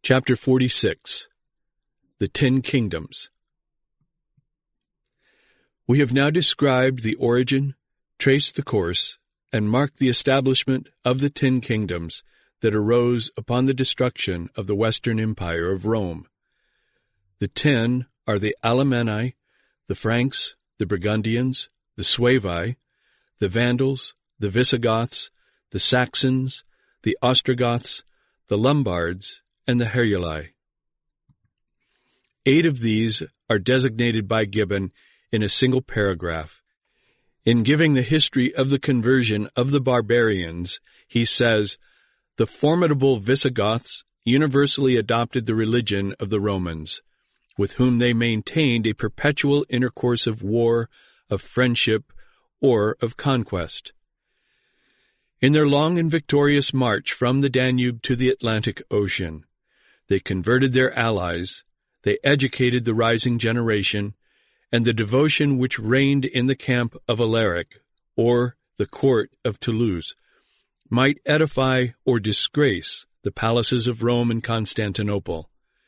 Chapter 46. The 10 Kingdoms. We have now described the origin, traced the course, and marked the establishment of the 10 kingdoms that arose upon the destruction of the Western Empire of Rome. The 10 are the Alemanni, the Franks, the Burgundians, the Suevi, the Vandals, the Visigoths, the Saxons, the Ostrogoths, the Lombards, and the Heruli. 8 of these are designated by Gibbon in a single paragraph. In giving the history of the conversion of the barbarians, he says, "The formidable Visigoths universally adopted the religion of the Romans, with whom they maintained a perpetual intercourse of war, of friendship, or of conquest. In their long and victorious march from the Danube to the Atlantic Ocean, they converted their allies, they educated the rising generation, and the devotion which reigned in the camp of Alaric, or the court of Toulouse, might edify or disgrace the palaces of Rome and Constantinople.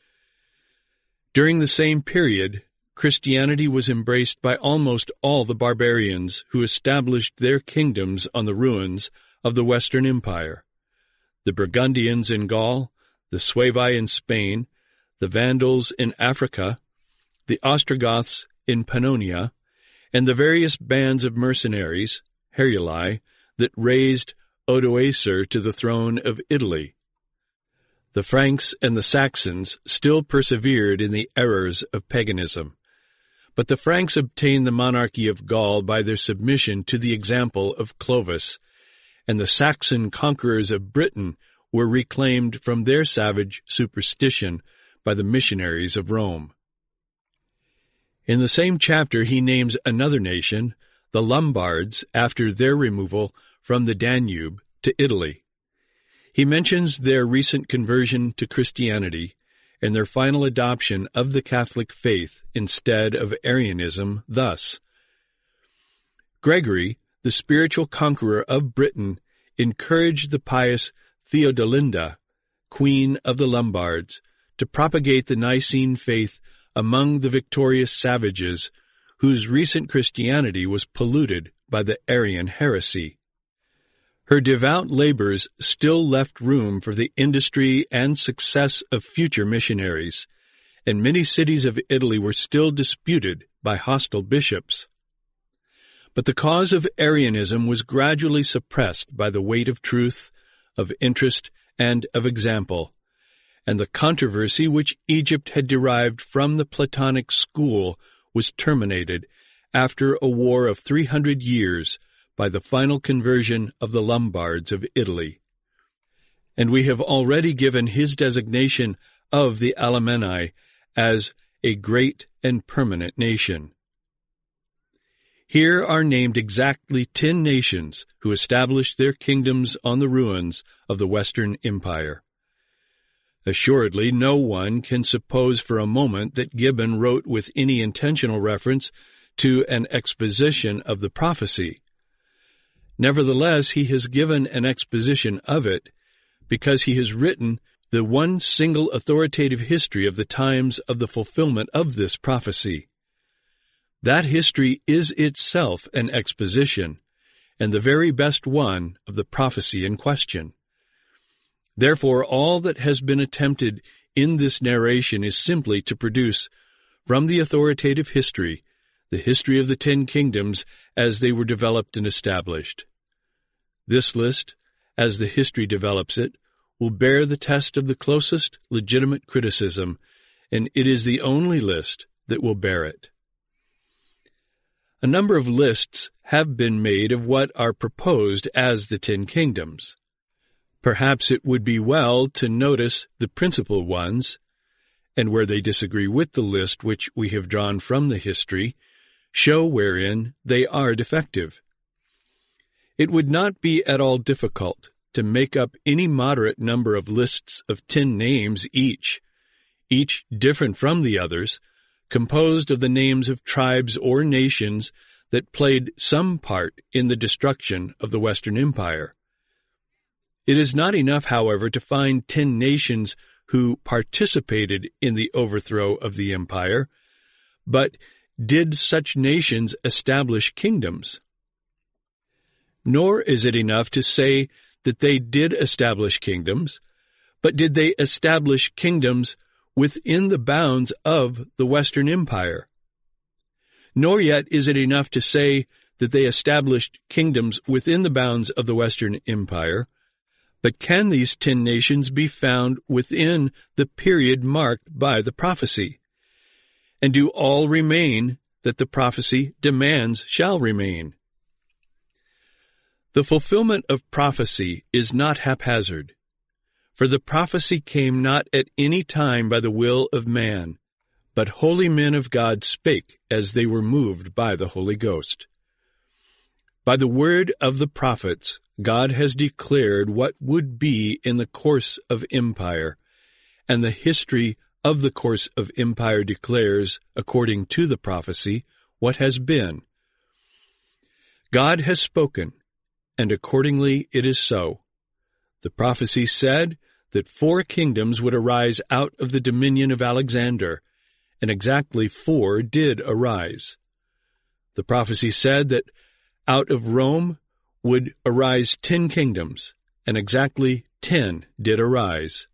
During the same period, Christianity was embraced by almost all the barbarians who established their kingdoms on the ruins of the Western Empire: the Burgundians in Gaul, the Suevi in Spain, the Vandals in Africa, the Ostrogoths in Pannonia, and the various bands of mercenaries, Heruli, that raised Odoacer to the throne of Italy. The Franks and the Saxons still persevered in the errors of paganism, but the Franks obtained the monarchy of Gaul by their submission to the example of Clovis, and the Saxon conquerors of Britain were reclaimed from their savage superstition by the missionaries of Rome. In the same chapter he names another nation, the Lombards, after their removal from the Danube to Italy. He mentions their recent conversion to Christianity and their final adoption of the Catholic faith instead of Arianism thus: Gregory, the spiritual conqueror of Britain, encouraged the pious Theodelinda, queen of the Lombards, to propagate the Nicene faith among the victorious savages whose recent Christianity was polluted by the Arian heresy. Her devout labors still left room for the industry and success of future missionaries, and many cities of Italy were still disputed by hostile bishops. But the cause of Arianism was gradually suppressed by the weight of truth, of interest, and of example, and the controversy which Egypt had derived from the Platonic school was terminated after a war of 300 years by the final conversion of the Lombards of Italy. And we have already given his designation of the Alemanni as a great and permanent nation. Here are named exactly 10 nations who established their kingdoms on the ruins of the Western Empire. Assuredly, no one can suppose for a moment that Gibbon wrote with any intentional reference to an exposition of the prophecy. Nevertheless, he has given an exposition of it because he has written the one single authoritative history of the times of the fulfillment of this prophecy. That history is itself an exposition, and the very best one of the prophecy in question. Therefore, all that has been attempted in this narration is simply to produce, from the authoritative history, the history of the 10 kingdoms as they were developed and established. This list, as the history develops it, will bear the test of the closest legitimate criticism, and it is the only list that will bear it. A number of lists have been made of what are proposed as the 10 kingdoms. Perhaps it would be well to notice the principal ones, and where they disagree with the list which we have drawn from the history, show wherein they are defective. It would not be at all difficult to make up any moderate number of lists of 10 names each different from the others, composed of the names of tribes or nations that played some part in the destruction of the Western Empire. It is not enough, however, to find 10 nations who participated in the overthrow of the empire, but did such nations establish kingdoms? Nor is it enough to say that they did establish kingdoms, but did they establish kingdoms within the bounds of the Western Empire? Nor yet is it enough to say that they established kingdoms within the bounds of the Western Empire, but can these 10 nations be found within the period marked by the prophecy? And do all remain that the prophecy demands shall remain? The fulfillment of prophecy is not haphazard, for the prophecy came not at any time by the will of man, but holy men of God spake as they were moved by the Holy Ghost. By the word of the prophets, God has declared what would be in the course of empire, and the history of the course of empire declares, according to the prophecy, what has been. God has spoken, and accordingly it is so. The prophecy said that 4 kingdoms would arise out of the dominion of Alexander, and exactly 4 did arise. The prophecy said that out of Rome would arise 10 kingdoms, and exactly 10 did arise.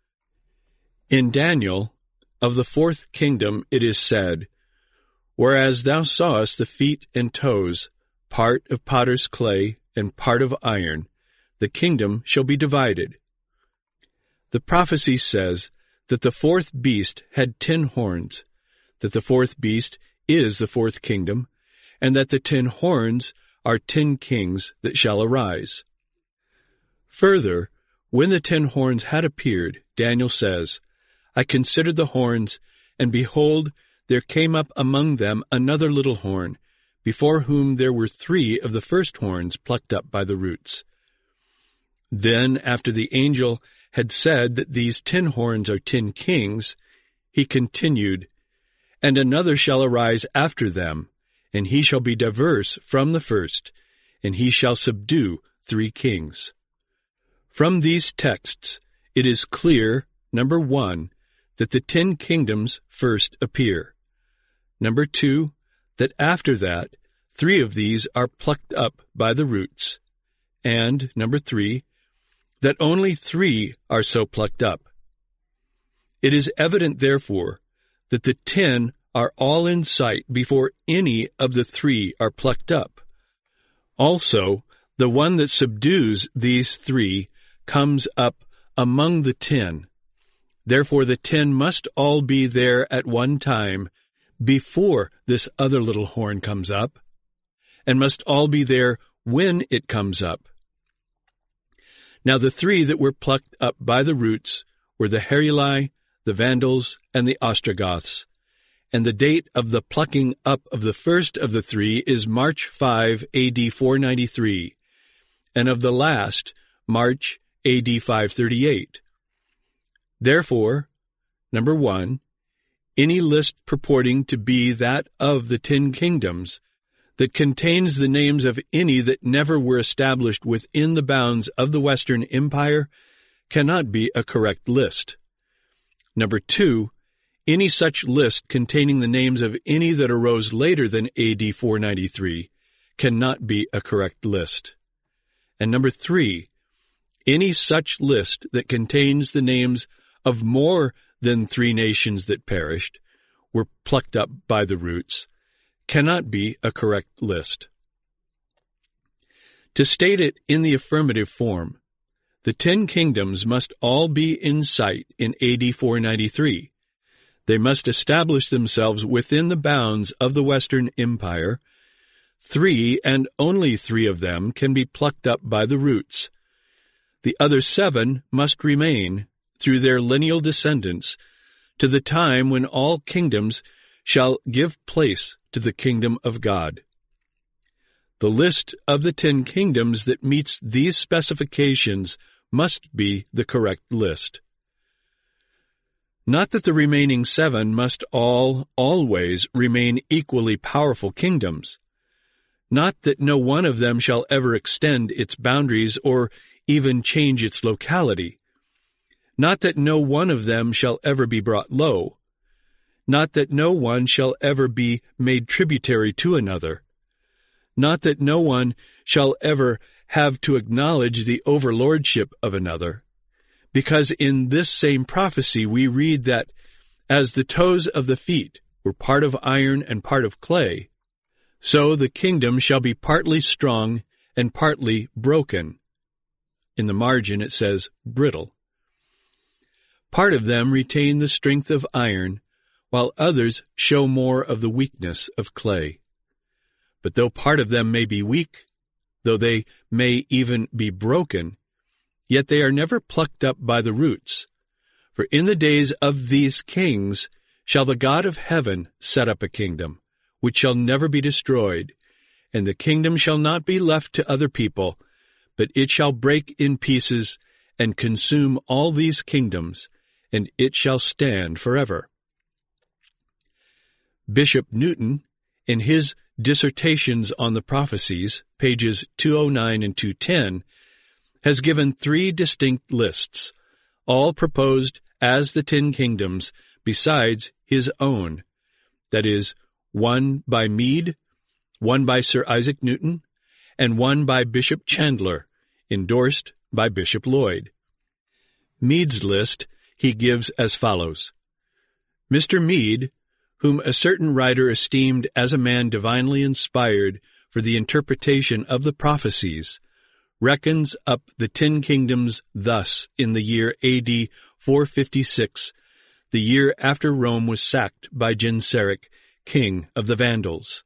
In Daniel, of the 4th kingdom it is said, "Whereas thou sawest the feet and toes, part of potter's clay, and part of iron, the kingdom shall be divided." The prophecy says that the 4th beast had 10 horns, that the 4th beast is the 4th kingdom, and that the 10 horns are 10 kings that shall arise. Further, when the 10 horns had appeared, Daniel says, "I considered the horns, and behold, there came up among them another little horn, before whom there were 3 of the first horns plucked up by the roots." Then, after the angel had said that these 10 horns are 10 kings, he continued, "And another shall arise after them, and he shall be diverse from the first, and he shall subdue 3 kings." From these texts, it is clear, number 1, that the 10 kingdoms first appear. Number 2, that after that, 3 of these are plucked up by the roots. And, number 3, that only 3 are so plucked up. It is evident, therefore, that the 10 are all in sight before any of the 3 are plucked up. Also, the one that subdues these 3 comes up among the 10. Therefore the 10 must all be there at one time before this other little horn comes up, and must all be there when it comes up. Now the 3 that were plucked up by the roots were the Heruli, the Vandals, and the Ostrogoths, and the date of the plucking up of the first of the 3 is March 5, AD 493, and of the last, March, AD 538. Therefore, number 1, any list purporting to be that of the 10 kingdoms that contains the names of any that never were established within the bounds of the Western Empire cannot be a correct list. Number 2, any such list containing the names of any that arose later than AD 493 cannot be a correct list. And number 3, any such list that contains the names of more than 3 nations that perished, were plucked up by the roots, cannot be a correct list. To state it in the affirmative form, the 10 kingdoms must all be in sight in AD 493. They must establish themselves within the bounds of the Western Empire. 3 and only 3 of them can be plucked up by the roots. The other 7 must remain, through their lineal descendants, to the time when all kingdoms shall give place to the kingdom of God. The list of the 10 kingdoms that meets these specifications must be the correct list. Not that the remaining 7 must always remain equally powerful kingdoms. Not that no one of them shall ever extend its boundaries or even change its locality. Not that no one of them shall ever be brought low, not that no one shall ever be made tributary to another, not that no one shall ever have to acknowledge the overlordship of another, because in this same prophecy we read that as the toes of the feet were part of iron and part of clay, so the kingdom shall be partly strong and partly broken. In the margin it says brittle. Part of them retain the strength of iron, while others show more of the weakness of clay. But though part of them may be weak, though they may even be broken, yet they are never plucked up by the roots. For in the days of these kings shall the God of heaven set up a kingdom, which shall never be destroyed, and the kingdom shall not be left to other people, but it shall break in pieces and consume all these kingdoms, and it shall stand forever. Bishop Newton, in his Dissertations on the Prophecies, pages 209 and 210, has given 3 distinct lists, all proposed as the 10 kingdoms, besides his own, that is, one by Meade, one by Sir Isaac Newton, and one by Bishop Chandler, endorsed by Bishop Lloyd. Meade's list he gives as follows. Mr. Meade, whom a certain writer esteemed as a man divinely inspired for the interpretation of the prophecies, reckons up the 10 kingdoms thus in the year A.D. 456, the year after Rome was sacked by Genseric, king of the Vandals.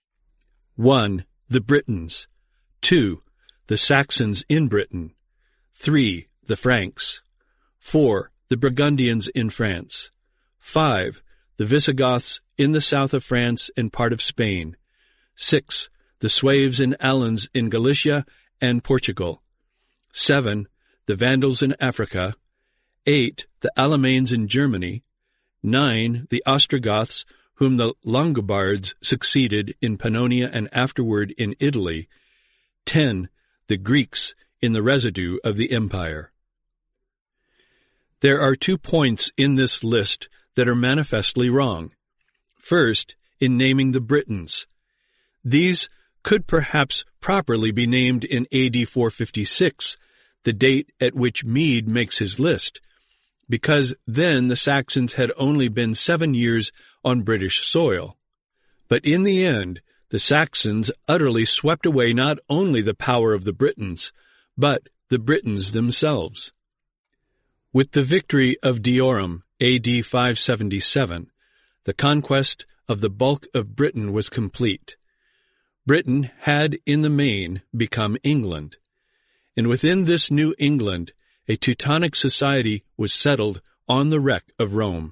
1. The Britons. 2. The Saxons in Britain. 3. The Franks. 4. The Burgundians in France. 5. The Visigoths in the south of France and part of Spain. 6. The Sueves and Alans in Galicia and Portugal. 7. The Vandals in Africa. 8. The Alamanes in Germany. 9. The Ostrogoths, whom the Longobards succeeded in Pannonia and afterward in Italy. 10. The Greeks in the residue of the empire. There are 2 points in this list that are manifestly wrong. First, in naming the Britons. These could perhaps properly be named in AD 456, the date at which Meade makes his list, because then the Saxons had only been 7 years on British soil. But in the end, the Saxons utterly swept away not only the power of the Britons, but the Britons themselves. With the victory of Diorum, AD 577, the conquest of the bulk of Britain was complete. Britain had in the main become England, and within this new England a Teutonic society was settled on the wreck of Rome.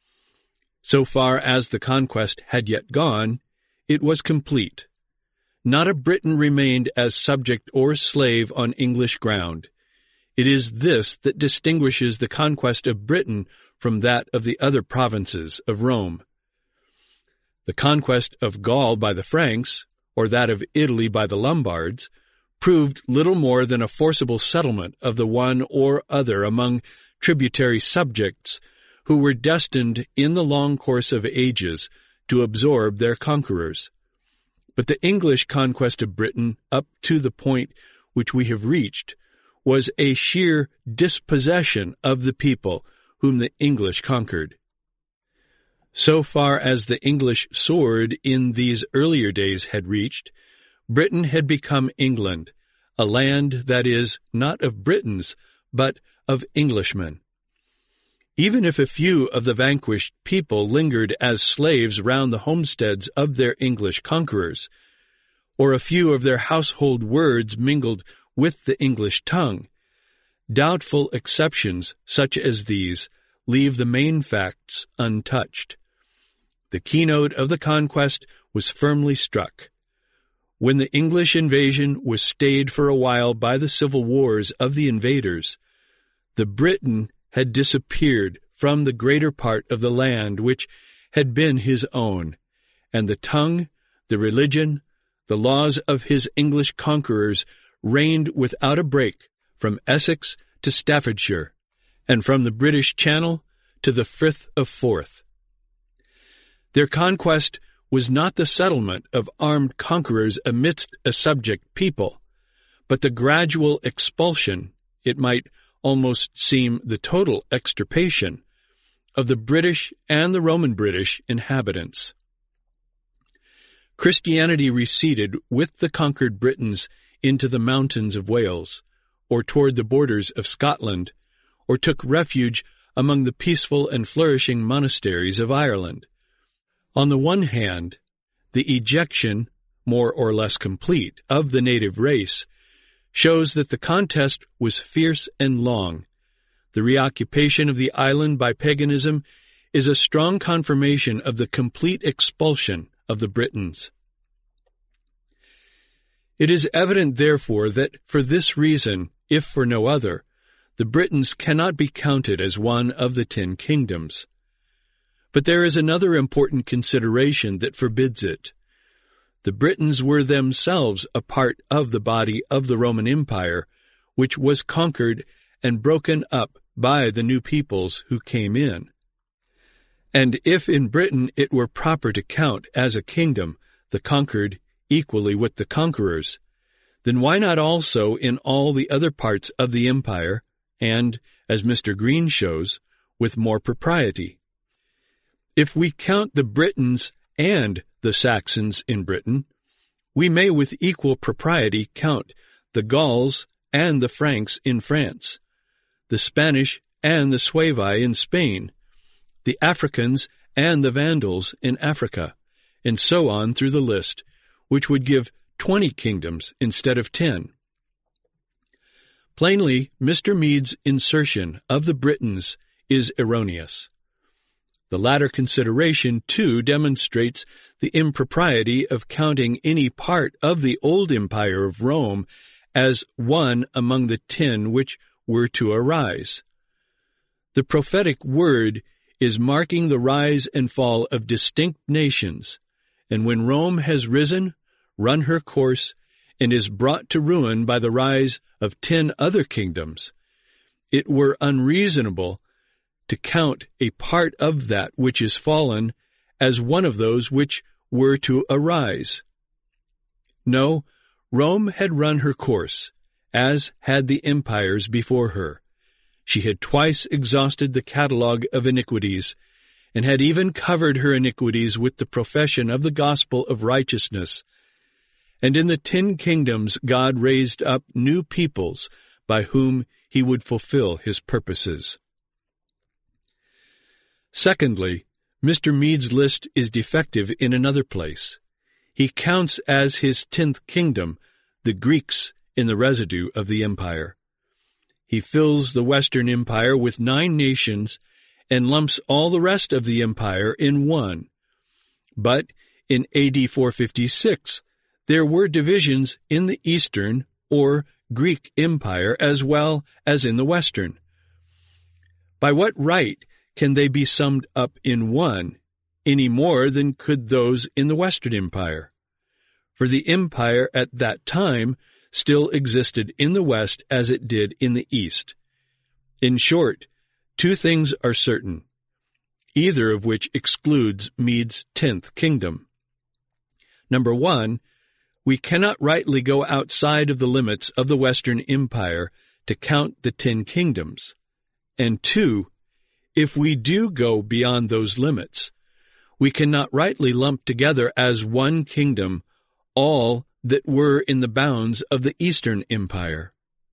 So far as the conquest had yet gone, it was complete. Not a Briton remained as subject or slave on English ground. It is this that distinguishes the conquest of Britain from that of the other provinces of Rome. The conquest of Gaul by the Franks, or that of Italy by the Lombards, proved little more than a forcible settlement of the one or other among tributary subjects who were destined in the long course of ages to absorb their conquerors. But the English conquest of Britain, up to the point which we have reached, was a sheer dispossession of the people whom the English conquered. So far as the English sword in these earlier days had reached, Britain had become England, a land that is not of Britons, but of Englishmen. Even if a few of the vanquished people lingered as slaves round the homesteads of their English conquerors, or a few of their household words mingled with the English tongue, doubtful exceptions such as these leave the main facts untouched. The keynote of the conquest was firmly struck. When the English invasion was stayed for a while by the civil wars of the invaders, the Briton had disappeared from the greater part of the land which had been his own, and the tongue, the religion, the laws of his English conquerors reigned without a break from Essex to Staffordshire, and from the British Channel to the Frith of Forth. Their conquest was not the settlement of armed conquerors amidst a subject people, but the gradual expulsion, it might almost seem the total extirpation, of the British and the Roman British inhabitants. Christianity receded with the conquered Britons into the mountains of Wales, or toward the borders of Scotland, or took refuge among the peaceful and flourishing monasteries of Ireland. On the one hand, the ejection, more or less complete, of the native race shows that the contest was fierce and long. The reoccupation of the island by paganism is a strong confirmation of the complete expulsion of the Britons. It is evident, therefore, that for this reason, if for no other, the Britons cannot be counted as one of the 10 kingdoms. But there is another important consideration that forbids it. The Britons were themselves a part of the body of the Roman Empire, which was conquered and broken up by the new peoples who came in. And if in Britain it were proper to count as a kingdom the conquered equally with the conquerors, then why not also in all the other parts of the empire, and, as Mr. Green shows, with more propriety? If we count the Britons and the Saxons in Britain, we may with equal propriety count the Gauls and the Franks in France, the Spanish and the Suevi in Spain, the Africans and the Vandals in Africa, and so on through the list, which would give 20 kingdoms instead of 10. Plainly, Mr. Meade's insertion of the Britons is erroneous. The latter consideration, too, demonstrates the impropriety of counting any part of the old empire of Rome as one among the 10 which were to arise. The prophetic word is marking the rise and fall of distinct nations, and when Rome has risen, run her course, and is brought to ruin by the rise of 10 other kingdoms, it were unreasonable to count a part of that which is fallen as one of those which were to arise. No, Rome had run her course, as had the empires before her. She had twice exhausted the catalogue of iniquities, and had even covered her iniquities with the profession of the gospel of righteousness. And in the 10 kingdoms God raised up new peoples by whom he would fulfill his purposes. Secondly, Mr. Meade's list is defective in another place. He counts as his 10th kingdom the Greeks in the residue of the empire. He fills the Western Empire with 9 nations and lumps all the rest of the empire in one. But in AD 456, there were divisions in the Eastern or Greek Empire as well as in the Western. By what right can they be summed up in one, any more than could those in the Western Empire? For the empire at that time still existed in the West as it did in the East. In short, 2 things are certain, either of which excludes Meade's 10th kingdom. Number 1, we cannot rightly go outside of the limits of the Western Empire to count the 10 kingdoms. And 2, if we do go beyond those limits, we cannot rightly lump together as one kingdom all that were in the bounds of the Eastern Empire.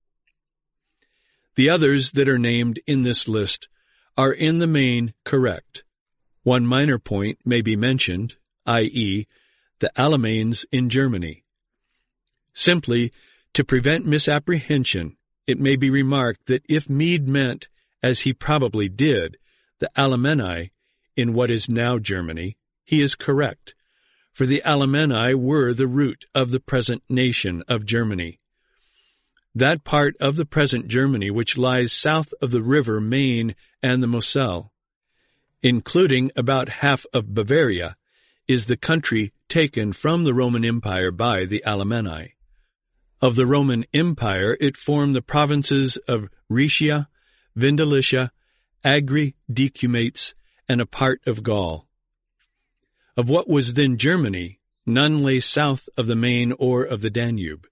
The others that are named in this list are in the main correct. One minor point may be mentioned, i.e., the Alamanes in Germany. Simply, to prevent misapprehension, it may be remarked that if Meade meant, as he probably did, the Alemanni in what is now Germany, he is correct, for the Alemanni were the root of the present nation of Germany. That part of the present Germany which lies south of the river Main and the Moselle, including about half of Bavaria, is the country taken from the Roman Empire by the Alemanni. Of the Roman Empire it formed the provinces of Rhaetia, Vindelicia, Agri, Decumates, and a part of Gaul. Of what was then Germany, none lay south of the Main or of the Danube.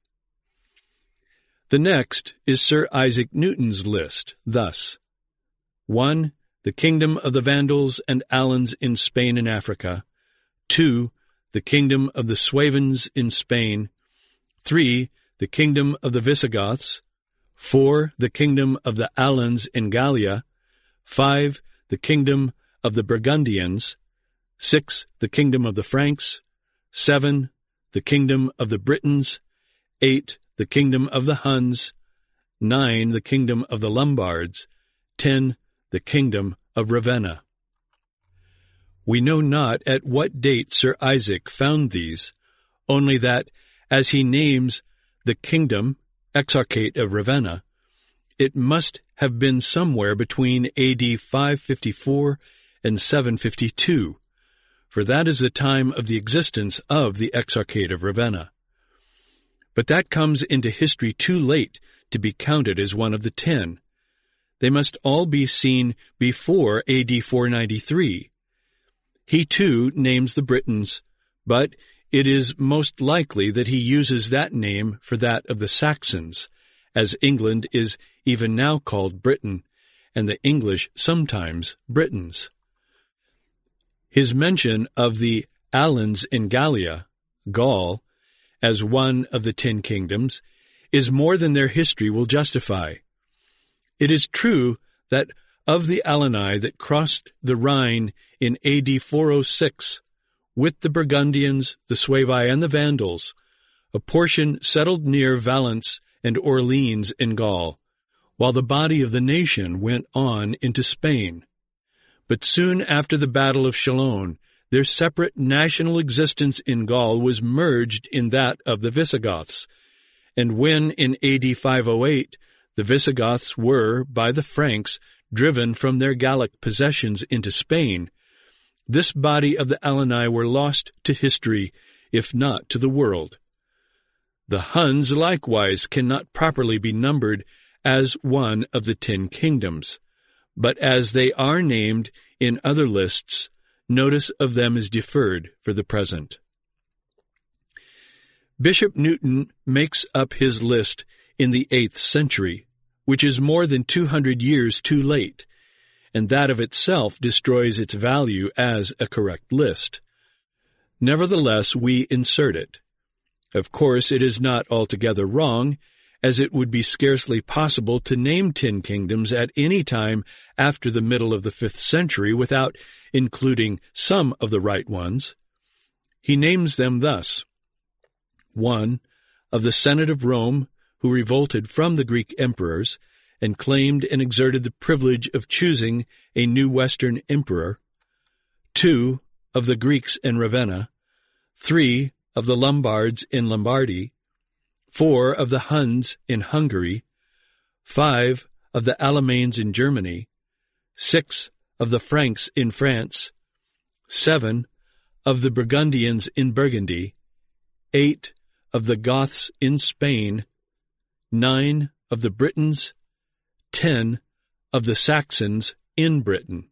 The next is Sir Isaac Newton's list, thus: 1. The kingdom of the Vandals and Alans in Spain and Africa. 2. The kingdom of the Suevans in Spain. 3. The kingdom of the Visigoths. 4. The kingdom of the Alans in Gallia. 5. The kingdom of the Burgundians. 6. The kingdom of the Franks. 7. The kingdom of the Britons. 8. The kingdom of the Huns. 9. The kingdom of the Lombards. 10. The kingdom of Ravenna. We know not at what date Sir Isaac found these, only that, as he names the kingdom, Exarchate of Ravenna, it must have been somewhere between AD 554 and 752, for that is the time of the existence of the Exarchate of Ravenna. But that comes into history too late to be counted as one of the 10. They must all be seen before AD 493. He too names the Britons, but it is most likely that he uses that name for that of the Saxons, as England is even now called Britain, and the English sometimes Britons. His mention of the Alans in Gallia, Gaul, as one of the 10 kingdoms, is more than their history will justify. It is true that of the Alani that crossed the Rhine in AD 406, with the Burgundians, the Suevi, and the Vandals, a portion settled near Valence and Orleans in Gaul, while the body of the nation went on into Spain. But soon after the Battle of Chalon, their separate national existence in Gaul was merged in that of the Visigoths, and when in AD 508 the Visigoths were, by the Franks, driven from their Gallic possessions into Spain, this body of the Alani were lost to history, if not to the world. The Huns likewise cannot properly be numbered as one of the 10 kingdoms, but as they are named in other lists, notice of them is deferred for the present. Bishop Newton makes up his list in the 8th century, which is more than 200 years too late, and that of itself destroys its value as a correct list. Nevertheless, we insert it. Of course, it is not altogether wrong, as it would be scarcely possible to name 10 kingdoms at any time after the middle of the 5th century without including some of the right ones. He names them thus: 1. Of the Senate of Rome, who revolted from the Greek emperors, and claimed and exerted the privilege of choosing a new Western emperor. 2. Of the Greeks in Ravenna. 3. Of the Lombards in Lombardy. 4. Of the Huns in Hungary. 5. Of the Alamanes in Germany. 6. Of the Franks in France. 7. Of the Burgundians in Burgundy. 8. Of the Goths in Spain. 9. Of the Britons. 10. Of the Saxons in Britain.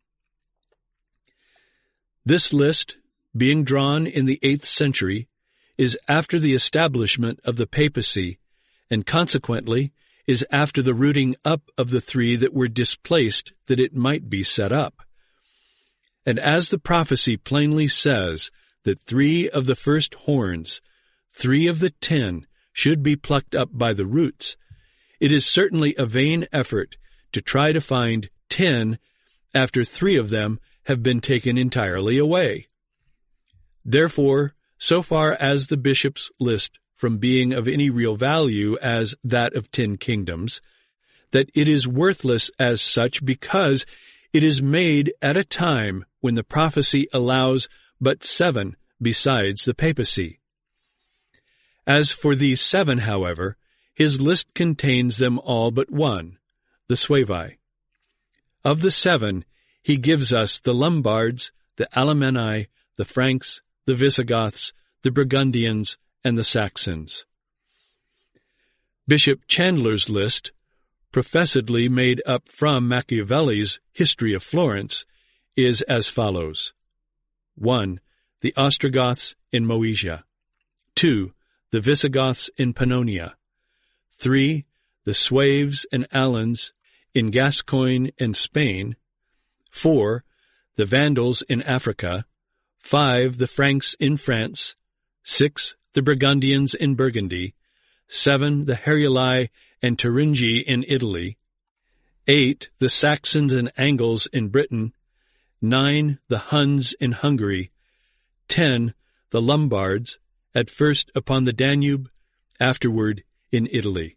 This list, being drawn in the 8th century, is after the establishment of the papacy, and consequently is after the rooting up of the 3 that were displaced that it might be set up. And as the prophecy plainly says that 3 of the first horns, 3 of the 10, should be plucked up by the roots, it is certainly a vain effort to try to find 10 after 3 of them have been taken entirely away. Therefore, so far as the bishop's list from being of any real value as that of 10 kingdoms, that it is worthless as such because it is made at a time when the prophecy allows but 7 besides the papacy. As for these 7, however, his list contains them all but 1, the Suevi. Of the 7, he gives us the Lombards, the Alemanni, the Franks, the Visigoths, the Burgundians, and the Saxons. Bishop Chandler's list, professedly made up from Machiavelli's History of Florence, is as follows. 1. The Ostrogoths in Moesia. 2. The Visigoths in Pannonia. 3. The Sueves and Alans in Gascogne and Spain. 4. The Vandals in Africa. 5. The Franks in France. 6. The Burgundians in Burgundy. 7. The Heruli and Thuringi in Italy. 8. The Saxons and Angles in Britain. 9. The Huns in Hungary. 10. The Lombards, at first upon the Danube, afterward in Italy.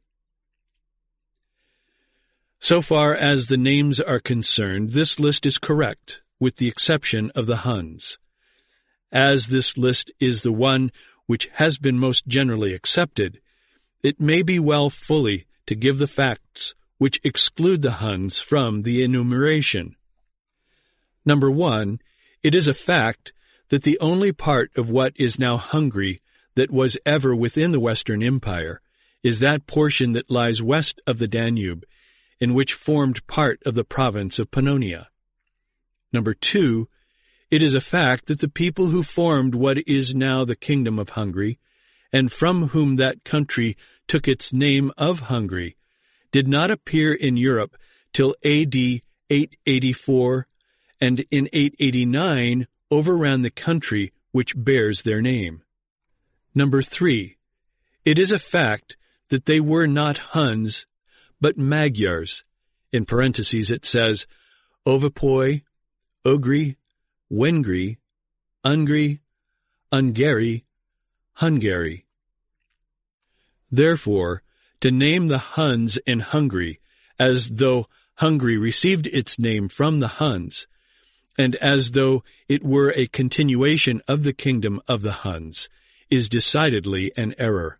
So far as the names are concerned, this list is correct, with the exception of the Huns. As this list is the one which has been most generally accepted, it may be well fully to give the facts which exclude the Huns from the enumeration. Number 1, it is a fact that the only part of what is now Hungary that was ever within the Western Empire is that portion that lies west of the Danube, in which formed part of the province of Pannonia. Number 2, it is a fact that the people who formed what is now the Kingdom of Hungary, and from whom that country took its name of Hungary, did not appear in Europe till A.D. 884, and in 889 overran the country which bears their name. Number 3, it is a fact that they were not Huns, but Magyars. In parentheses it says, Ovapoi, Ugri, Wengri, Ungri, Ungari, Hungary. Therefore, to name the Huns in Hungary, as though Hungary received its name from the Huns, and as though it were a continuation of the kingdom of the Huns, is decidedly an error.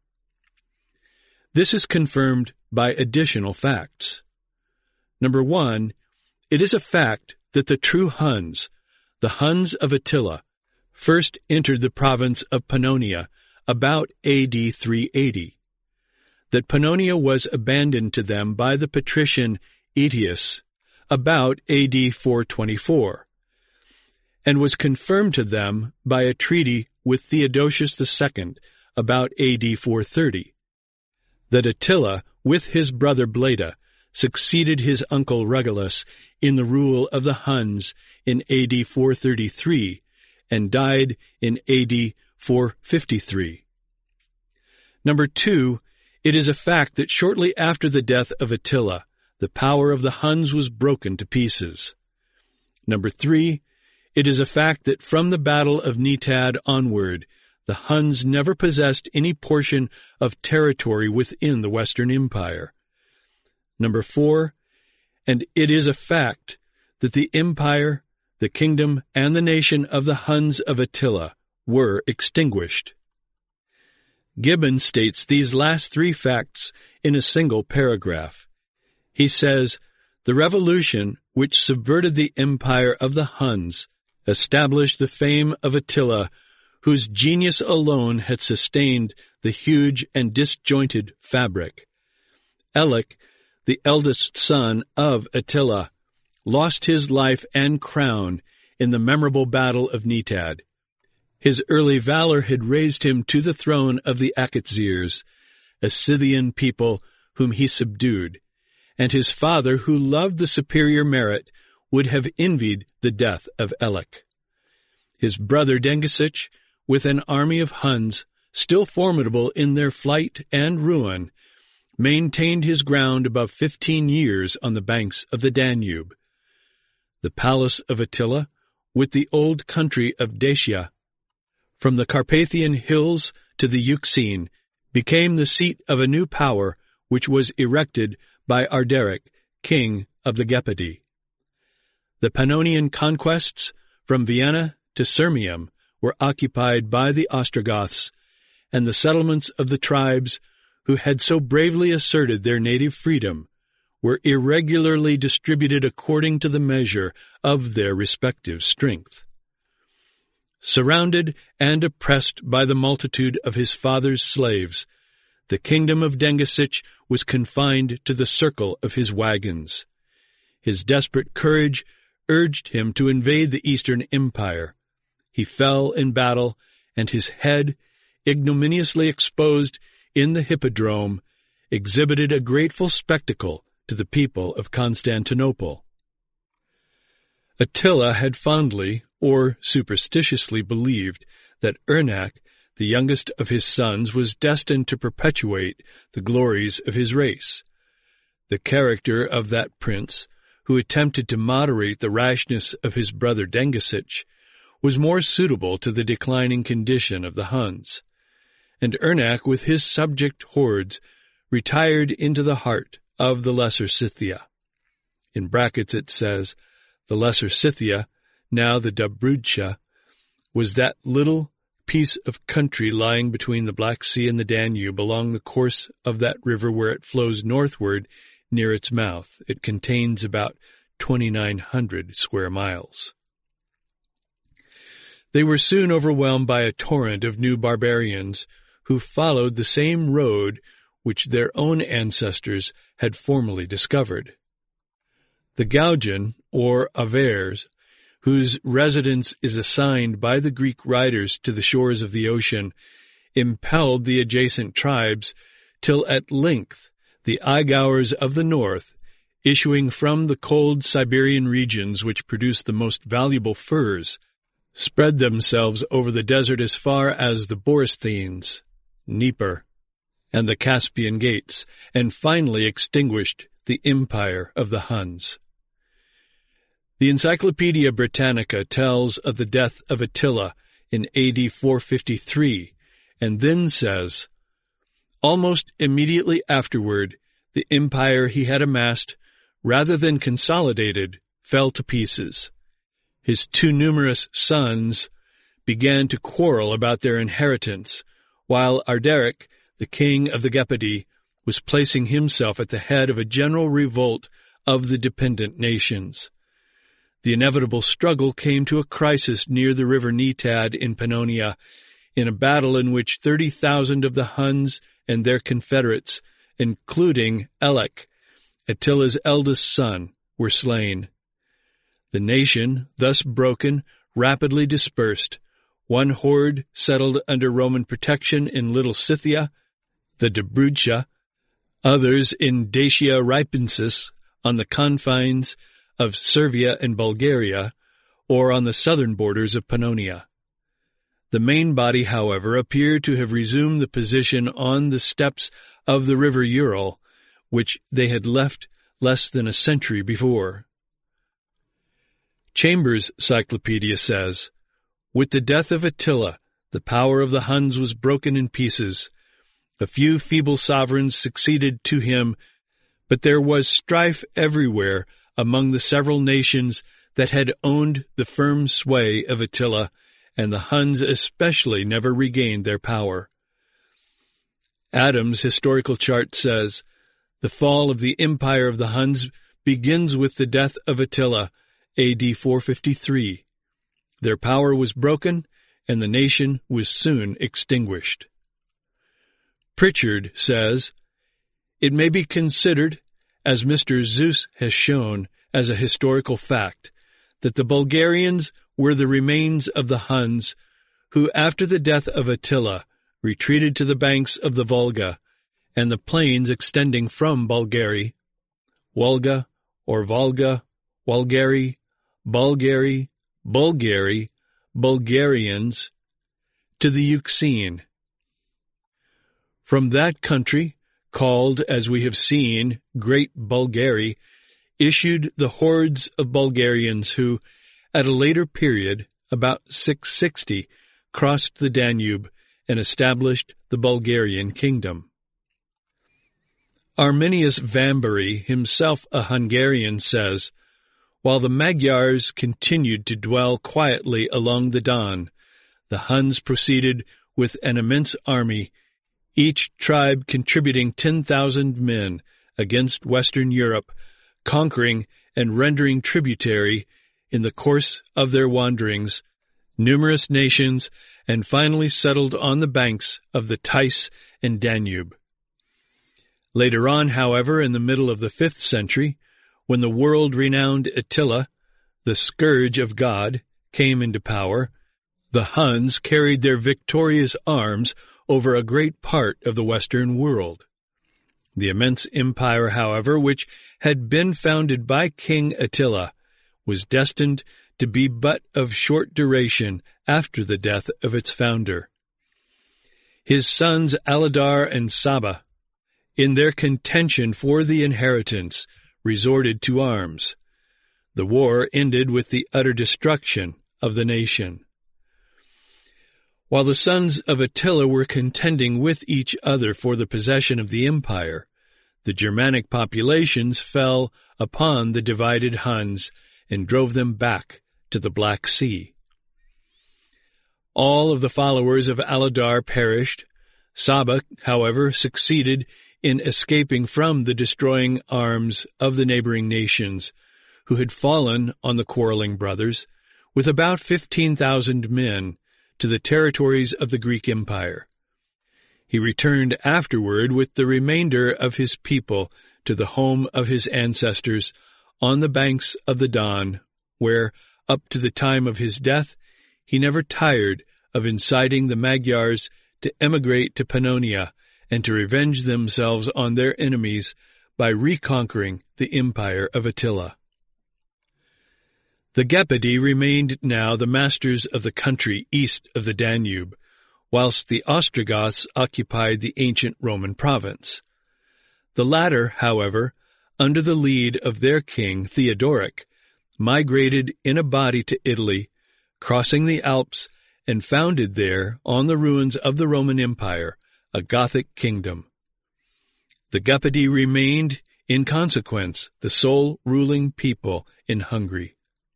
This is confirmed by additional facts. Number 1, it is a fact that the true Huns, the Huns of Attila, first entered the province of Pannonia about A.D. 380, that Pannonia was abandoned to them by the patrician Aetius about A.D. 424, and was confirmed to them by a treaty with Theodosius II about A.D. 430, that Attila, with his brother Bleda, succeeded his uncle Regulus in the rule of the Huns in A.D. 433 and died in A.D. 453. Number 2, it is a fact that shortly after the death of Attila, the power of the Huns was broken to pieces. Number 3, it is a fact that from the Battle of Nitad onward, the Huns never possessed any portion of territory within the Western Empire. Number 4, and it is a fact that the empire, the kingdom, and the nation of the Huns of Attila were extinguished. Gibbon states these last 3 facts in a single paragraph. He says, the revolution which subverted the empire of the Huns established the fame of Attila, whose genius alone had sustained the huge and disjointed fabric. Elik, the eldest son of Attila, lost his life and crown in the memorable battle of Nitad. His early valor had raised him to the throne of the Akatzirs, a Scythian people whom he subdued, and his father, who loved the superior merit, would have envied the death of Elik. His brother Dengisich, with an army of Huns, still formidable in their flight and ruin, maintained his ground above 15 years on the banks of the Danube. The palace of Attila, with the old country of Dacia, from the Carpathian hills to the Euxine, became the seat of a new power which was erected by Arderic, king of the Gepidi. The Pannonian conquests from Vienna to Sirmium were occupied by the Ostrogoths, and the settlements of the tribes who had so bravely asserted their native freedom were irregularly distributed according to the measure of their respective strength. Surrounded and oppressed by the multitude of his father's slaves, the kingdom of Dengisich was confined to the circle of his wagons. His desperate courage urged him to invade the Eastern Empire. He fell in battle, and his head, ignominiously exposed in the hippodrome, exhibited a grateful spectacle to the people of Constantinople. Attila had fondly, or superstitiously believed that Ernak, the youngest of his sons, was destined to perpetuate the glories of his race. The character of that prince, who attempted to moderate the rashness of his brother Dengisich, was more suitable to the declining condition of the Huns, and Ernak with his subject hordes retired into the heart of the Lesser Scythia. In brackets it says, the Lesser Scythia, now the Dobrudscha, was that little piece of country lying between the Black Sea and the Danube along the course of that river where it flows northward near its mouth. It contains about 2,900 square miles. They were soon overwhelmed by a torrent of new barbarians who followed the same road which their own ancestors had formerly discovered. The Gaugian, or Avars, whose residence is assigned by the Greek writers to the shores of the ocean, impelled the adjacent tribes till at length the Aigaurs of the north, issuing from the cold Siberian regions which produce the most valuable furs, spread themselves over the desert as far as the Borysthenes, Dnieper, and the Caspian Gates, and finally extinguished the empire of the Huns. The Encyclopaedia Britannica tells of the death of Attila in AD 453, and then says, almost immediately afterward, the empire he had amassed, rather than consolidated, fell to pieces. His too numerous sons began to quarrel about their inheritance, while Ardaric, the king of the Gepidi, was placing himself at the head of a general revolt of the dependent nations. The inevitable struggle came to a crisis near the river Netad in Pannonia, in a battle in which 30,000 of the Huns and their confederates, including Elek, Attila's eldest son, were slain. The nation, thus broken, rapidly dispersed. One horde settled under Roman protection in Little Scythia, the Dobrudscha, others in Dacia Ripensis on the confines of Servia and Bulgaria, or on the southern borders of Pannonia. The main body, however, appear to have resumed the position on the steppes of the river Ural, which they had left less than a century before. Chambers' Cyclopedia says, with the death of Attila, the power of the Huns was broken in pieces. A few feeble sovereigns succeeded to him, but there was strife everywhere among the several nations that had owned the firm sway of Attila, and the Huns especially never regained their power. Adams' historical chart says, the fall of the empire of the Huns begins with the death of Attila, AD 453. Their power was broken, and the nation was soon extinguished. Pritchard says, it may be considered, as Mr. Zeus has shown as a historical fact, that the Bulgarians were the remains of the Huns, who after the death of Attila retreated to the banks of the Volga and the plains extending from Bulgari, Wolga or Volga, Walgari, Bulgari, Bulgari, Bulgarians, to the Euxine. From that country, called, as we have seen, Great Bulgari, issued the hordes of Bulgarians who, at a later period, about 660, crossed the Danube and established the Bulgarian kingdom. Arminius Vambery, himself a Hungarian, says, while the Magyars continued to dwell quietly along the Don, the Huns proceeded with an immense army, each tribe contributing 10,000 men against Western Europe, conquering and rendering tributary, in the course of their wanderings, numerous nations, and finally settled on the banks of the Theiss and Danube. Later on, however, in the middle of the 5th century, when the world-renowned Attila, the scourge of God, came into power, the Huns carried their victorious arms over a great part of the Western world. The immense empire, however, which had been founded by King Attila, was destined to be but of short duration after the death of its founder. His sons Aladar and Saba, in their contention for the inheritance, resorted to arms. The war ended with the utter destruction of the nation. While the sons of Attila were contending with each other for the possession of the empire, the Germanic populations fell upon the divided Huns and drove them back to the Black Sea. All of the followers of Aladar perished. Saba, however, succeeded in escaping from the destroying arms of the neighboring nations, who had fallen on the quarreling brothers, with about 15,000 men, to the territories of the Greek Empire. He returned afterward with the remainder of his people to the home of his ancestors on the banks of the Don, where, up to the time of his death, he never tired of inciting the Magyars to emigrate to Pannonia and to revenge themselves on their enemies by reconquering the empire of Attila. The Gepidi remained now the masters of the country east of the Danube, whilst the Ostrogoths occupied the ancient Roman province. The latter, however, under the lead of their king Theodoric, migrated in a body to Italy, crossing the Alps, and founded there, on the ruins of the Roman Empire, a Gothic kingdom. The Gepidi remained, in consequence, the sole ruling people in Hungary.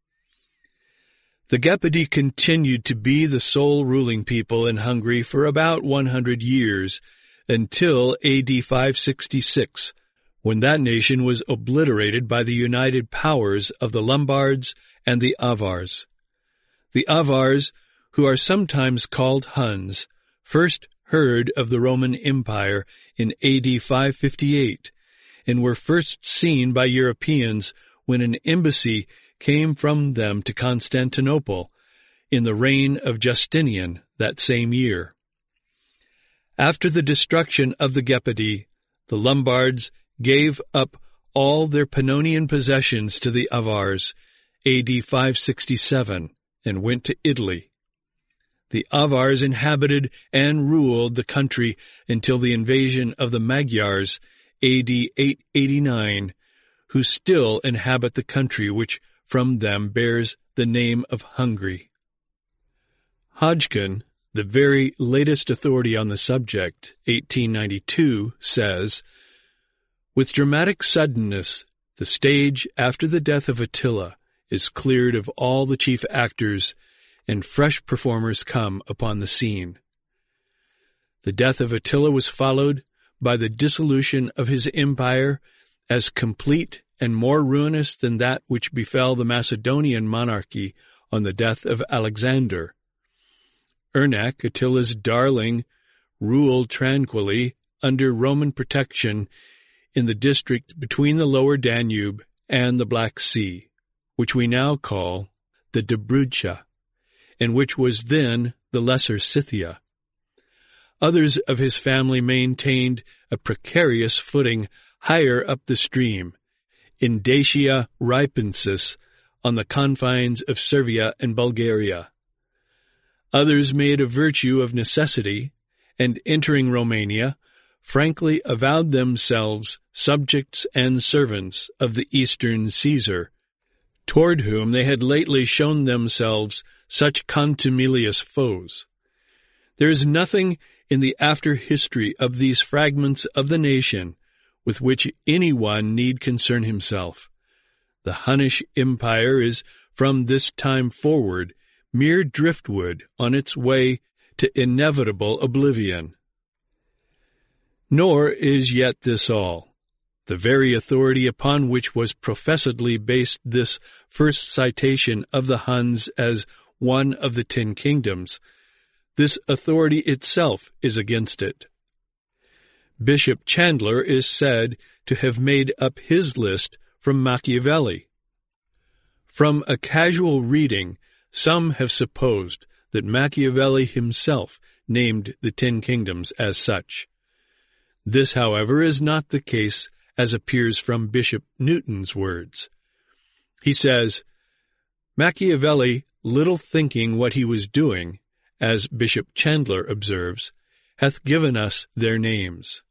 The Gepidi continued to be the sole ruling people in Hungary for about 100 years, until AD 566, when that nation was obliterated by the united powers of the Lombards and the Avars. The Avars, who are sometimes called Huns, first heard of the Roman Empire in AD 558, and were first seen by Europeans when an embassy came from them to Constantinople in the reign of Justinian that same year. After the destruction of the Gepidi, the Lombards gave up all their Pannonian possessions to the Avars, AD 567, and went to Italy. The Avars inhabited and ruled the country until the invasion of the Magyars, AD 889, who still inhabit the country which from them bears the name of Hungary. Hodgkin, the very latest authority on the subject, 1892, says, "With dramatic suddenness, the stage after the death of Attila is cleared of all the chief actors, and fresh performers come upon the scene. The death of Attila was followed by the dissolution of his empire, as complete and more ruinous than that which befell the Macedonian monarchy on the death of Alexander. Ernak, Attila's darling, ruled tranquilly under Roman protection in the district between the lower Danube and the Black Sea, which we now call the Dobrudscha, and which was then the Lesser Scythia. Others of his family maintained a precarious footing higher up the stream, in Dacia Ripensis, on the confines of Servia and Bulgaria. Others made a virtue of necessity, and entering Romania, frankly avowed themselves subjects and servants of the Eastern Caesar, toward whom they had lately shown themselves such contumelious foes. There is nothing in the after history of these fragments of the nation with which anyone need concern himself. The Hunnish Empire is, from this time forward, mere driftwood on its way to inevitable oblivion. Nor is yet this all. The very authority upon which was professedly based this first citation of the Huns as one of the 10 kingdoms, this authority itself is against it. Bishop Chandler is said to have made up his list from Machiavelli. From a casual reading, some have supposed that Machiavelli himself named the 10 kingdoms as such. This, however, is not the case, as appears from Bishop Newton's words. He says, Machiavelli, little thinking what he was doing, as Bishop Chandler observes, hath given us their names.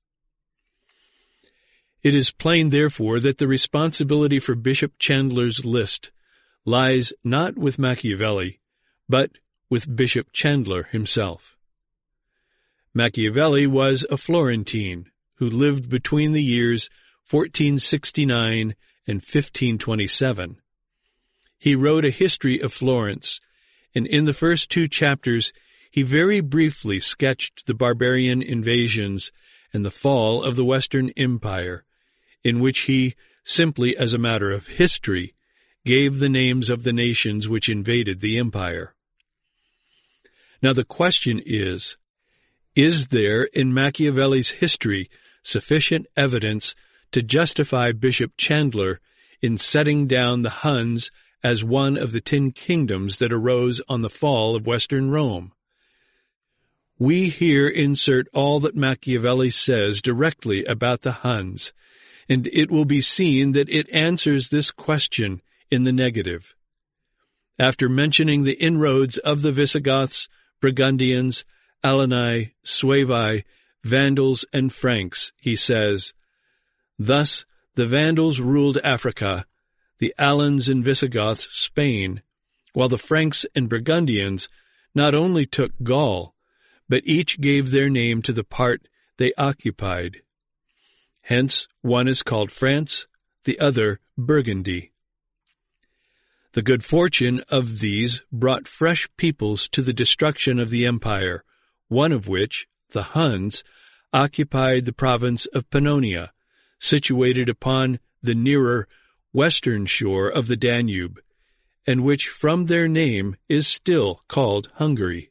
It is plain, therefore, that the responsibility for Bishop Chandler's list lies not with Machiavelli, but with Bishop Chandler himself. Machiavelli was a Florentine who lived between the years 1469 and 1527. He wrote a history of Florence, and in the first 2 chapters he very briefly sketched the barbarian invasions and the fall of the Western Empire, in which he, simply as a matter of history, gave the names of the nations which invaded the empire. Now the question is there in Machiavelli's history sufficient evidence to justify Bishop Chandler in setting down the Huns as one of the 10 kingdoms that arose on the fall of Western Rome? We here insert all that Machiavelli says directly about the Huns, and it will be seen that it answers this question in the negative. After mentioning the inroads of the Visigoths, Burgundians, Alani, Suevi, Vandals, and Franks, he says, Thus the Vandals ruled Africa, the Alans and Visigoths Spain, while the Franks and Burgundians not only took Gaul, but each gave their name to the part they occupied. Hence one is called France, the other Burgundy. The good fortune of these brought fresh peoples to the destruction of the empire, one of which, the Huns, occupied the province of Pannonia, situated upon the nearer western shore of the Danube, and which from their name is still called Hungary.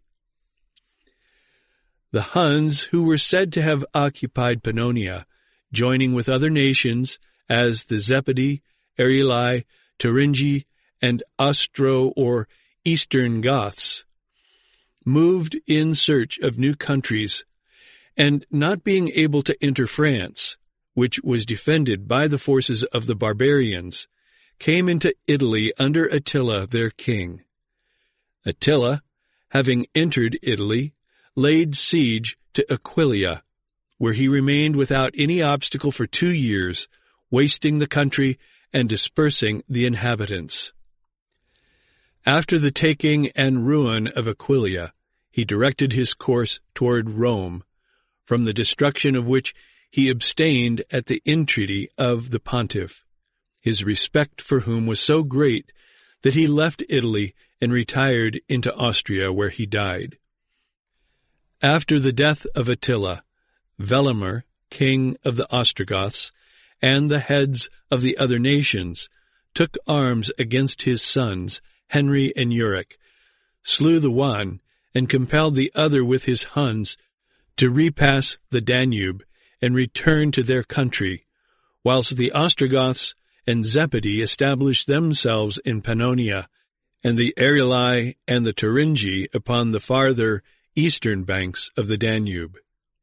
The Huns, who were said to have occupied Pannonia, joining with other nations, as the Zepidi, Aruli, Turingi, and Ostro or Eastern Goths, moved in search of new countries, and not being able to enter France, which was defended by the forces of the barbarians, came into Italy under Attila their king. Attila, having entered Italy, laid siege to Aquileia, where he remained without any obstacle for 2 years, wasting the country and dispersing the inhabitants. After the taking and ruin of Aquileia, he directed his course toward Rome, from the destruction of which he abstained at the entreaty of the pontiff, his respect for whom was so great that he left Italy and retired into Austria, where he died. After the death of Attila, Velamir, king of the Ostrogoths, and the heads of the other nations, took arms against his sons, Henry and Euric, slew the one, and compelled the other with his Huns to repass the Danube and return to their country, whilst the Ostrogoths and Zepidi established themselves in Pannonia, and the Aruli and the Turingi upon the farther eastern banks of the Danube.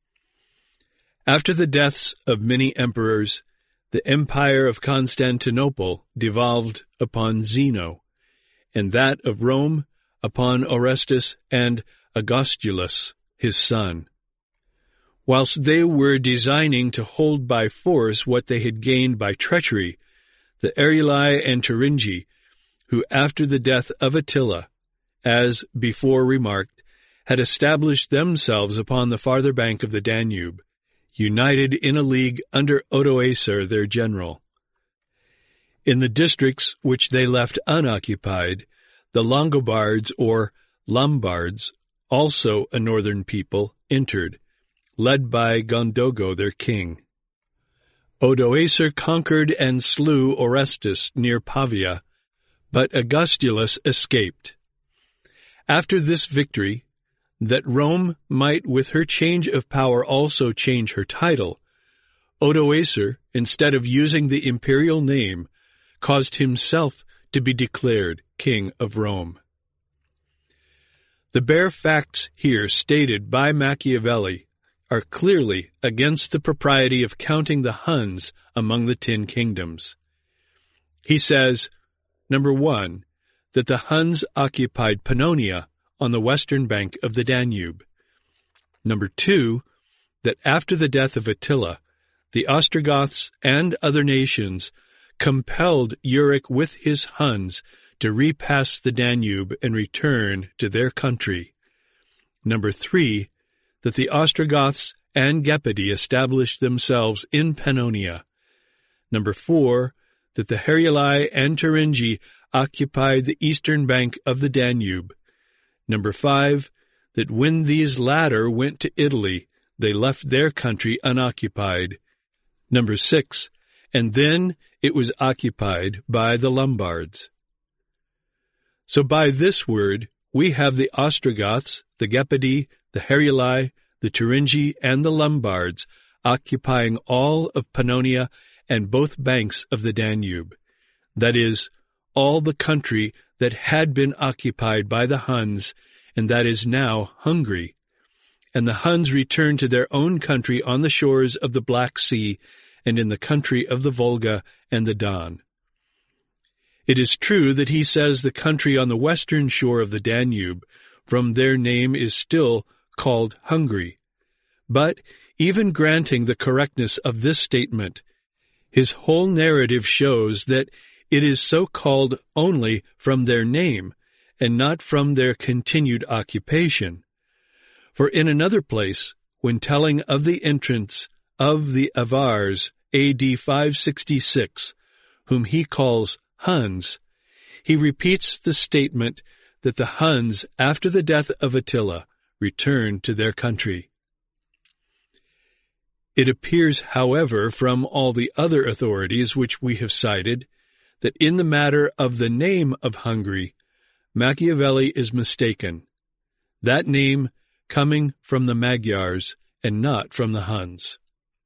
After the deaths of many emperors, the empire of Constantinople devolved upon Zeno, and that of Rome upon Orestes and Augustulus, his son. Whilst they were designing to hold by force what they had gained by treachery, the Aruli and Turingi, who after the death of Attila, as before remarked, had established themselves upon the farther bank of the Danube, united in a league under Odoacer their general. In the districts which they left unoccupied, the Longobards or Lombards, also a northern people, entered, led by Gondogo their king. Odoacer conquered and slew Orestes near Pavia, but Augustulus escaped. After this victory, that Rome might with her change of power also change her title, Odoacer, instead of using the imperial name, caused himself to be declared king of Rome. The bare facts here stated by Machiavelli are clearly against the propriety of counting the Huns among the 10 kingdoms. He says, number 1, that the Huns occupied Pannonia on the western bank of the Danube. Number 2, that after the death of Attila, the Ostrogoths and other nations compelled Euric with his Huns to repass the Danube and return to their country. Number 3, that the Ostrogoths and Gepidi established themselves in Pannonia. Number 4, that the Heruli and Turingi occupied the eastern bank of the Danube. Number 5, that when these latter went to Italy, they left their country unoccupied. Number 6, and then it was occupied by the Lombards. So by this word, we have the Ostrogoths, the Gepidi, the Heruli, the Turingi, and the Lombards occupying all of Pannonia and both banks of the Danube. That is, all the country that had been occupied by the Huns, and that is now Hungary. And the Huns returned to their own country on the shores of the Black Sea and in the country of the Volga and the Don. It is true that he says the country on the western shore of the Danube, from their name, is still called Hungary. But even granting the correctness of this statement, his whole narrative shows that it is so called only from their name and not from their continued occupation. For in another place, when telling of the entrance of the Avars, A.D. 566, whom he calls Huns, he repeats the statement that the Huns, after the death of Attila, returned to their country. It appears, however, from all the other authorities which we have cited, that in the matter of the name of Hungary, Machiavelli is mistaken, that name coming from the Magyars and not from the Huns.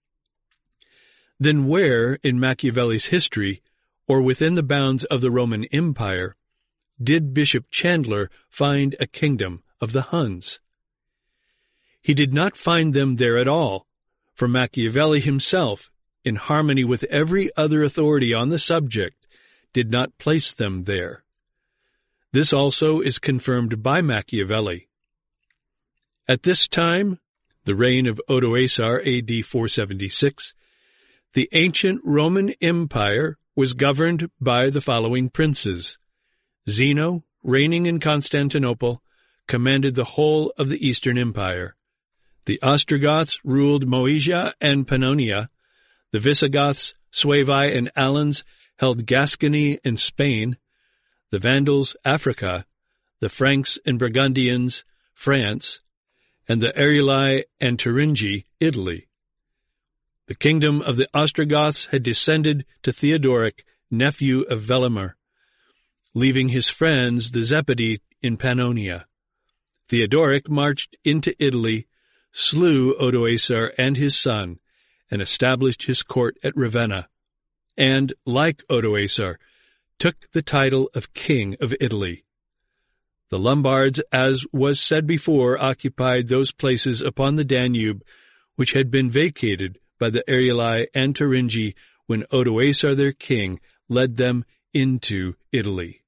Then where, in Machiavelli's history, or within the bounds of the Roman Empire, did Bishop Chandler find a kingdom of the Huns? He did not find them there at all, for Machiavelli himself, in harmony with every other authority on the subject, did not place them there. This also is confirmed by Machiavelli. At this time, the reign of Odoacer, A.D. 476, the ancient Roman Empire was governed by the following princes. Zeno, reigning in Constantinople, commanded the whole of the Eastern Empire. The Ostrogoths ruled Moesia and Pannonia. The Visigoths, Suevi, and Alans held Gascony and Spain. The Vandals, Africa. The Franks and Burgundians, France. And the Heruli and Turingi, Italy. The kingdom of the Ostrogoths had descended to Theodoric, nephew of Velamir, leaving his friends the Zepidi in Pannonia. Theodoric marched into Italy, slew Odoacer and his son, and established his court at Ravenna, and, like Odoacer, took the title of King of Italy. The Lombards, as was said before, occupied those places upon the Danube which had been vacated by the Heruli and Turingi when Odoacer their king led them into Italy.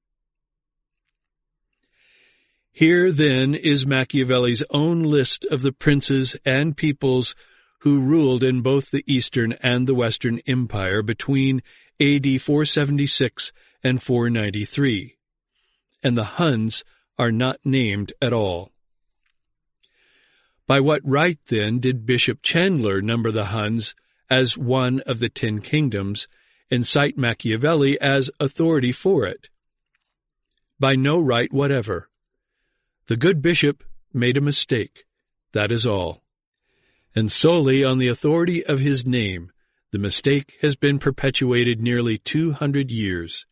Here, then, is Machiavelli's own list of the princes and peoples who ruled in both the Eastern and the Western Empire between A.D. 476 and 493, and the Huns are not named at all. By what right, then, did Bishop Chandler number the Huns as one of the 10 kingdoms and cite Machiavelli as authority for it? By no right whatever. The good bishop made a mistake, that is all. And solely on the authority of his name, the mistake has been perpetuated nearly 200 years.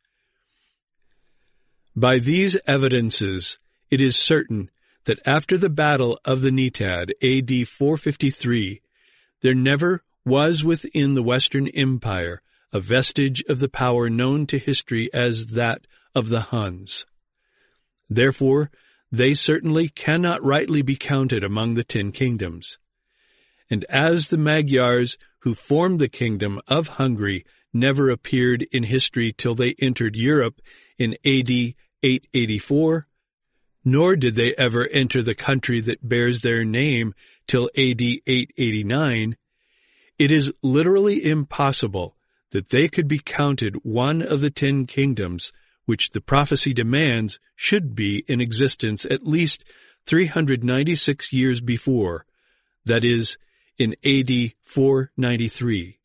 By these evidences, it is certain that after the battle of the Netad, A.D. 453, there never was within the Western Empire a vestige of the power known to history as that of the Huns. Therefore, they certainly cannot rightly be counted among the 10 kingdoms. And as the Magyars who formed the kingdom of Hungary never appeared in history till they entered Europe in AD 884, nor did they ever enter the country that bears their name till AD 889, it is literally impossible that they could be counted one of the 10 kingdoms which the prophecy demands should be in existence at least 396 years before, that is, in AD 493.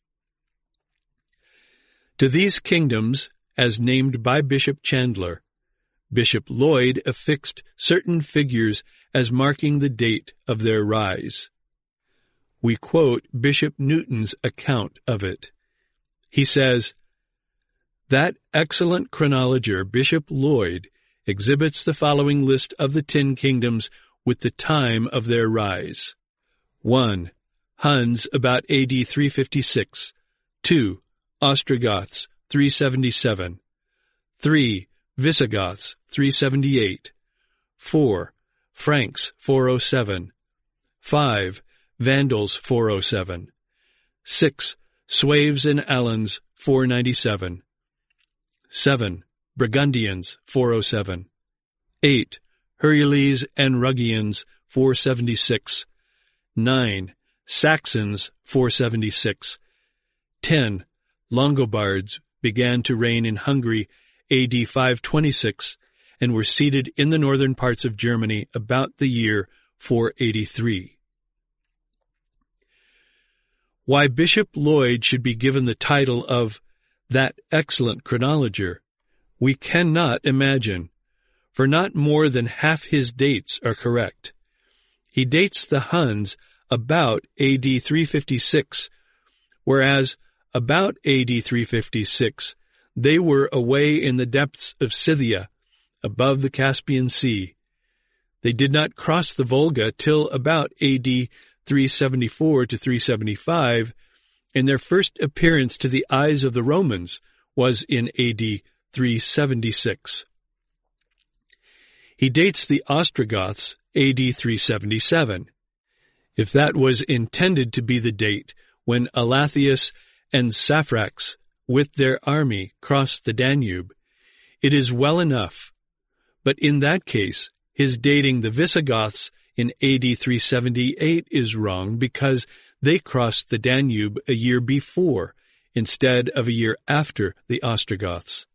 To these kingdoms, as named by Bishop Chandler, Bishop Lloyd affixed certain figures as marking the date of their rise. We quote Bishop Newton's account of it. He says, "That excellent chronologer, Bishop Lloyd, exhibits the following list of the 10 kingdoms with the time of their rise. 1. Huns about AD 356. 2. Ostrogoths 377. 3. Visigoths 378. 4. Franks 407. 5. Vandals 407. 6. Sueves and Alans 497. 7. Burgundians 407. 8. Heruli and Rugians 476. 9. Saxons 476. 10. Longobards began to reign in Hungary AD 526 and were seated in the northern parts of Germany about the year 483. Why Bishop Lloyd should be given the title of that excellent chronologer, we cannot imagine, for not more than half his dates are correct. He dates the Huns about AD 356, whereas about AD 356 they were away in the depths of Scythia, above the Caspian Sea. They did not cross the Volga till about AD 374 to 375, and their first appearance to the eyes of the Romans was in AD 376. He dates the Ostrogoths AD 377. If that was intended to be the date when Alathius and Saphrax with their army crossed the Danube, it is well enough. But in that case, his dating the Visigoths in AD 378 is wrong because they crossed the Danube a year before instead of a year after the Ostrogoths.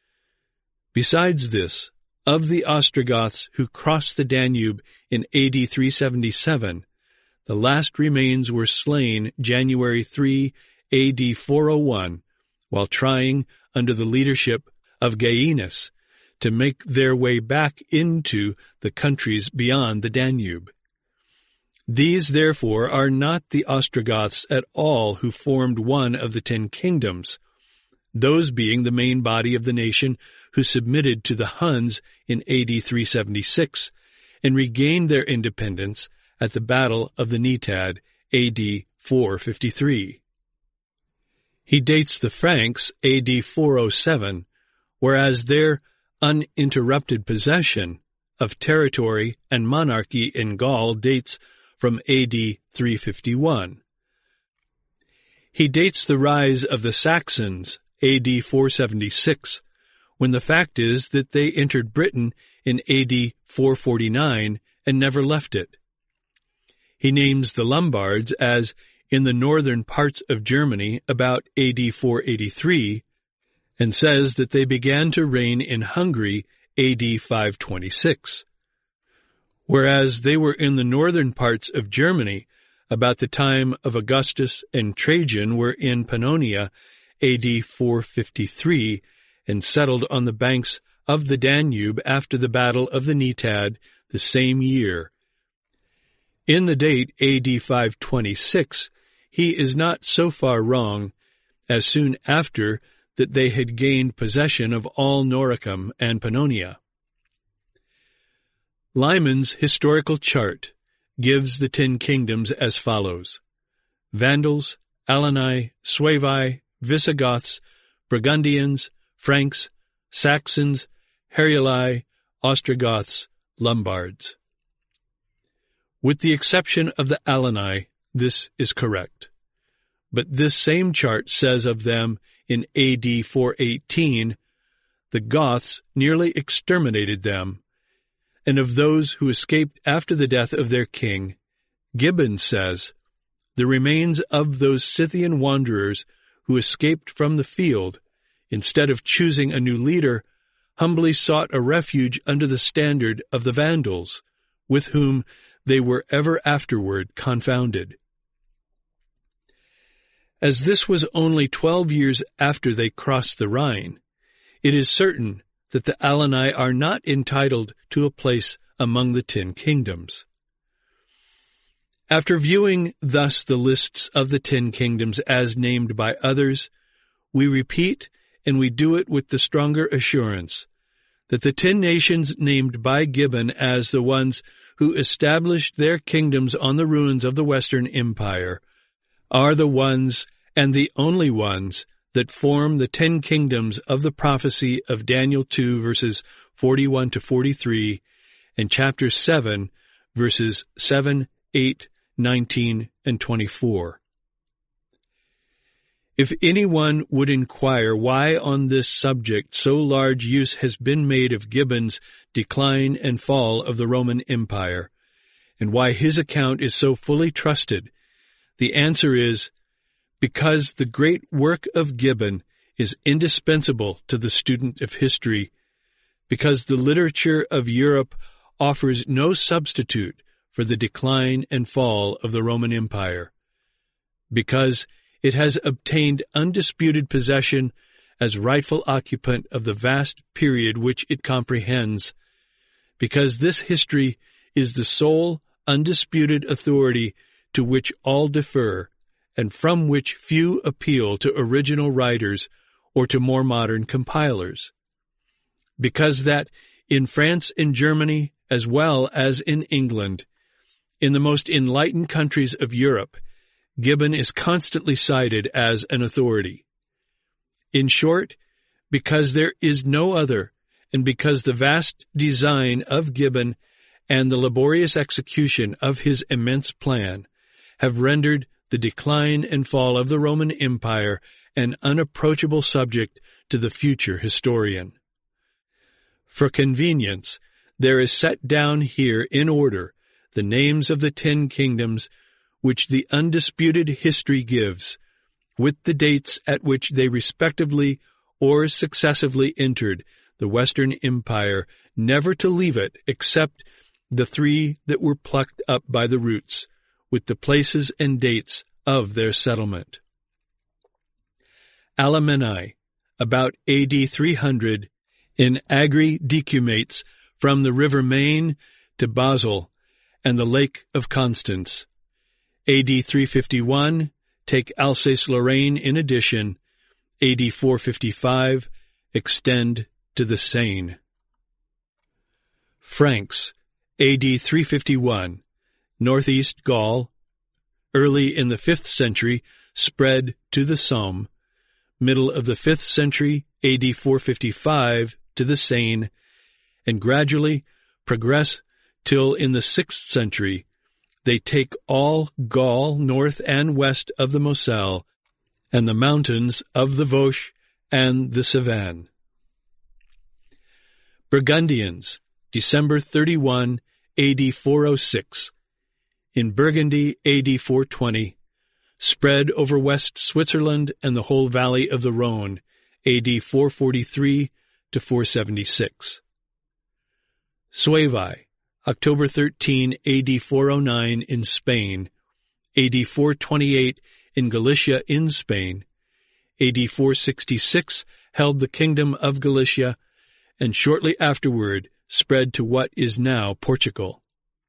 Besides this, of the Ostrogoths who crossed the Danube in AD 377, the last remains were slain January 3, AD 401, while trying, under the leadership of Gainus, to make their way back into the countries beyond the Danube. These, therefore, are not the Ostrogoths at all who formed one of the 10 kingdoms, those being the main body of the nation who submitted to the Huns in AD 376 and regained their independence at the Battle of the Netad, AD 453. He dates the Franks AD 407, whereas their uninterrupted possession of territory and monarchy in Gaul dates from AD 351. He dates the rise of the Saxons AD 476, when the fact is that they entered Britain in AD 449 and never left it. He names the Lombards as in the northern parts of Germany about AD 483, and says that they began to reign in Hungary AD 526, whereas they were in the northern parts of Germany about the time of Augustus and Trajan were in Pannonia AD 453 and settled on the banks of the Danube after the Battle of the Netad the same year. In the date AD 526, he is not so far wrong, as soon after that they had gained possession of all Noricum and Pannonia. Lyman's historical chart gives the 10 kingdoms as follows: Vandals, Alani, Suevi, Visigoths, Burgundians, Franks, Saxons, Heruli, Ostrogoths, Lombards. With the exception of the Alani, this is correct. But this same chart says of them in AD 418, the Goths nearly exterminated them, and of those who escaped after the death of their king, Gibbon says, the remains of those Scythian wanderers who escaped from the field, instead of choosing a new leader, humbly sought a refuge under the standard of the Vandals, with whom they were ever afterward confounded. As this was only 12 years after they crossed the Rhine, it is certain that the Alani are not entitled to a place among the 10 kingdoms. After viewing thus the lists of the 10 kingdoms as named by others, we repeat, and we do it with the stronger assurance, that the 10 nations named by Gibbon as the ones who established their kingdoms on the ruins of the Western Empire are the ones and the only ones that form the 10 kingdoms of the prophecy of Daniel 2 verses 41 to 43 and chapter 7 verses 7, 8, 19, and 24. If anyone would inquire why on this subject so large use has been made of Gibbon's Decline and Fall of the Roman Empire, and why his account is so fully trusted, the answer is, because the great work of Gibbon is indispensable to the student of history, because the literature of Europe offers no substitute for the decline and fall of the Roman Empire, because it has obtained undisputed possession as rightful occupant of the vast period which it comprehends, because this history is the sole undisputed authority to which all defer, and from which few appeal to original writers or to more modern compilers. Because that in France and Germany, as well as in England, in the most enlightened countries of Europe, Gibbon is constantly cited as an authority. In short, because there is no other, and because the vast design of Gibbon and the laborious execution of his immense plan have rendered the decline and fall of the Roman Empire an unapproachable subject to the future historian. For convenience, there is set down here in order the names of the 10 kingdoms which the undisputed history gives, with the dates at which they respectively or successively entered the Western Empire, never to leave it except the 3 that were plucked up by the roots, with the places and dates of their settlement. Alemanni, about AD 300, in Agri decumates from the river Main to Basel and the Lake of Constance. AD 351, take Alsace-Lorraine in addition. AD 455, extend to the Seine. Franks, AD 351, northeast Gaul, early in the 5th century, spread to the Somme, middle of the 5th century, AD 455, to the Seine, and gradually progress till in the 6th century they take all Gaul north and west of the Moselle and the mountains of the Vosges and the Cevennes. Burgundians, December 31, AD 406, in Burgundy, AD 420, spread over West Switzerland and the whole valley of the Rhone, AD 443 to 476. Suevi, October 13, AD 409 in Spain, AD 428 in Galicia in Spain, AD 466 held the kingdom of Galicia, and shortly afterward spread to what is now Portugal.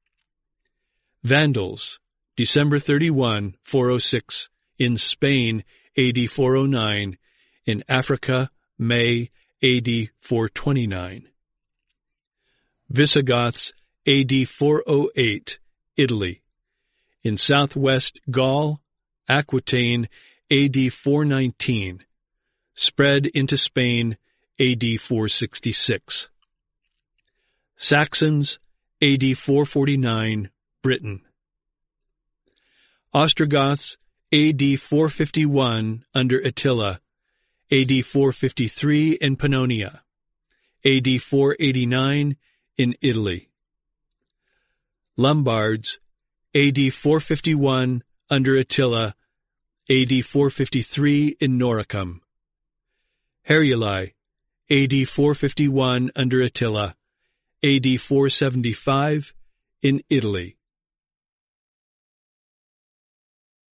Vandals, December 31, 406, in Spain, AD 409, in Africa, May, AD 429. Visigoths, AD 408, Italy. In southwest Gaul, Aquitaine, AD 419, spread into Spain AD 466. Saxons, AD 449, Britain. Ostrogoths, AD 451 under Attila, AD 453 in Pannonia, AD 489 in Italy. Lombards, AD 451 under Attila, AD 453 in Noricum. Heruli, AD 451 under Attila, AD 475 in Italy.